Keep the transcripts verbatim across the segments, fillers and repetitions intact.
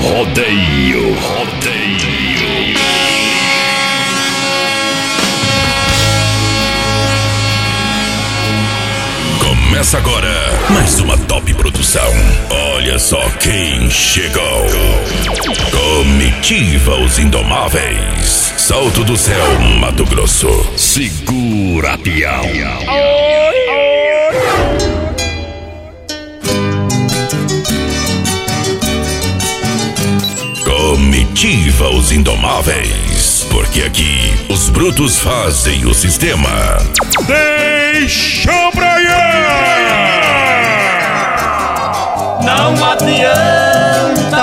Rodeio, rodeio. Começa agora mais uma top produção. Olha só quem chegou. Comitiva Os Indomáveis. Salto do Céu, Mato Grosso. Segura, peão. Comitiva Os Indomáveis. Porque aqui os brutos fazem o sistema. Deixa pra não adianta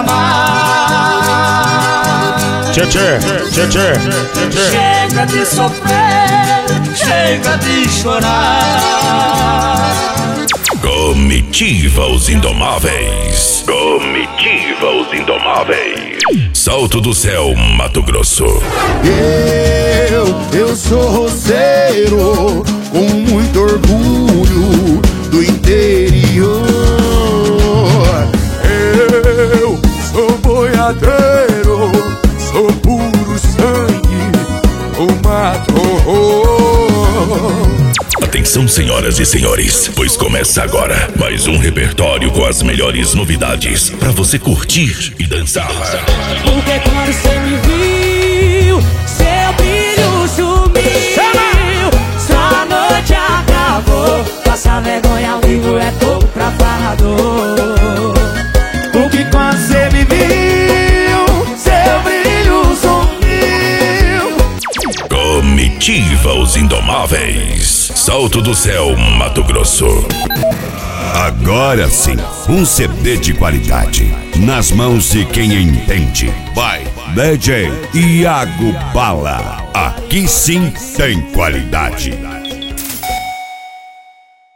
mais. Tchê, tchê, tchê, tchê, tchê. Chega de sofrer, chega de chorar. Comitiva Os Indomáveis. Comitiva Os Indomáveis. Salto do Céu, Mato Grosso. Eu, eu sou roceiro, com muito orgulho do interior. Eu sou boiadeiro, sou puro sangue, o mato. Atenção, senhoras e senhores, pois começa agora mais um repertório com as melhores novidades pra você curtir e dançar. Porque quando você me viu, seu brilho sumiu, sua noite acabou. Passar vergonha ao vivo é pouco pra falador. Porque quando você me viu, seu brilho sumiu. Comitiva Os Indomáveis. Salto do Céu, Mato Grosso. Agora sim, um C D de qualidade nas mãos de quem entende. Vai, D J Iago Bala. Aqui sim tem qualidade.